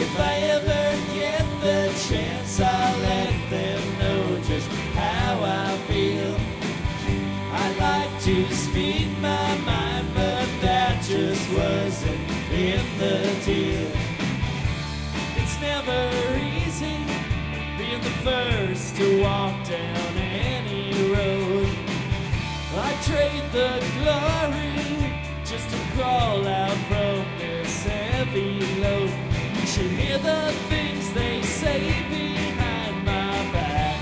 If I ever get the chance, I'll let them know just how I feel. I'd like to speak my mind, but that just wasn't in the deal. It's never easy being the first to walk down any road. I trade the glory just to crawl out from this heavy load. You should hear the things they say behind my back.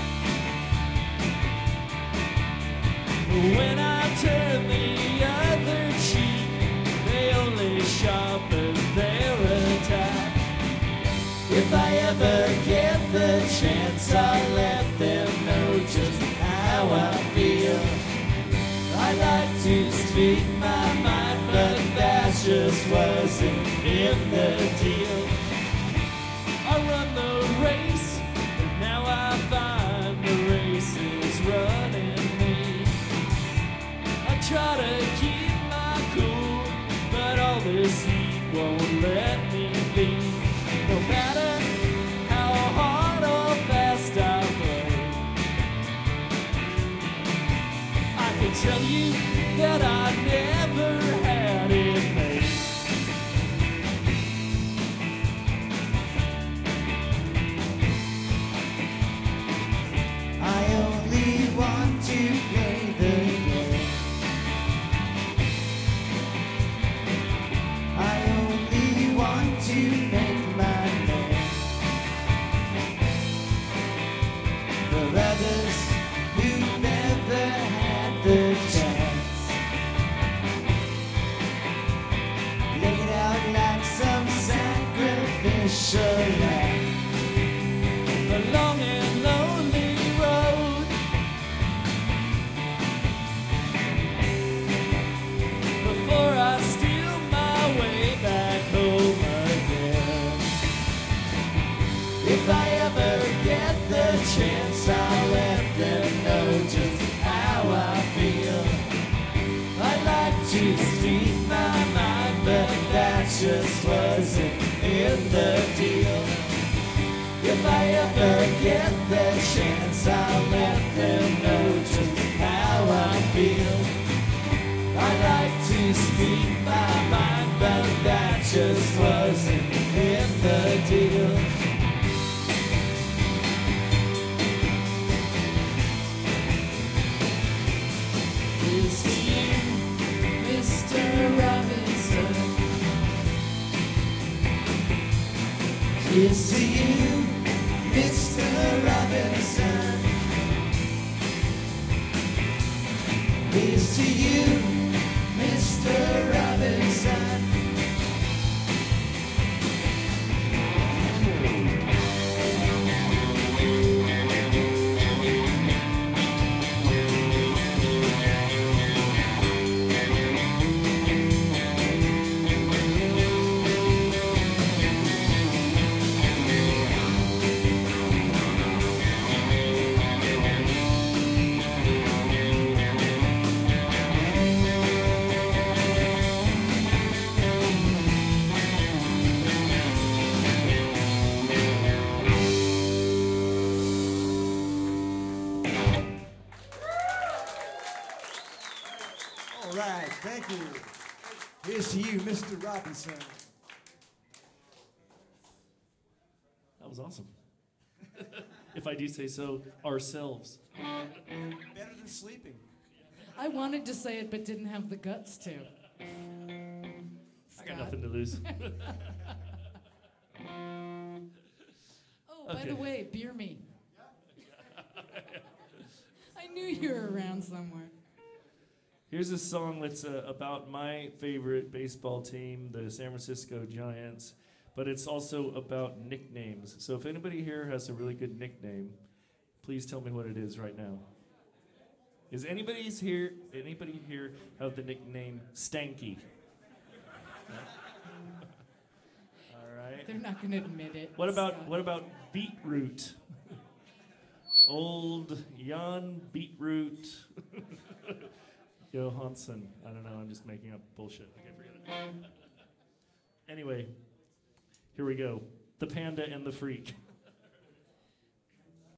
When I turn the other cheek, they only sharpen their attack. If I ever get the chance, I'll let them know just how I feel. I like to speak my mind, but that just wasn't in the deal. I run the race, but now I find the race is running me. I try to keep my cool, but all this heat won't let me be. No matter how hard or fast I play, I can tell you that I never had it made. I only want to play the game. I only want to make my name. For others who never had the chance, laid out like some sacrificial lamb. A long and lonely road, before I steal my way back home again. If I ever get the chance, I'll let them know just how I feel. I like to speak my mind, but that just wasn't in the deal. If I ever get the chance, I'll let them know just how I feel. I like to speak my mind, but that just wasn't in the deal. Here's to you, Mr. Robinson. Here's to you, Mr. Robinson. Here's to you, Mr. Robinson. All right, thank you. Here's to you, Mr. Robinson. That was awesome. If I do say so ourselves. Better than sleeping. I wanted to say it, but didn't have the guts to. I got nothing to lose. Oh, by Okay. the way, beer me. I knew you were around somewhere. Here's a song that's about my favorite baseball team, the San Francisco Giants, but it's also about nicknames. So if anybody here has a really good nickname, please tell me what it is right now. Is anybody here have the nickname Stanky? All right. They're not going to admit it. What about Scott. Beetroot? Old Jan Beetroot Johansson. I don't know. I'm just making up bullshit. Okay, forget it. Anyway, here we go. the panda and the freak.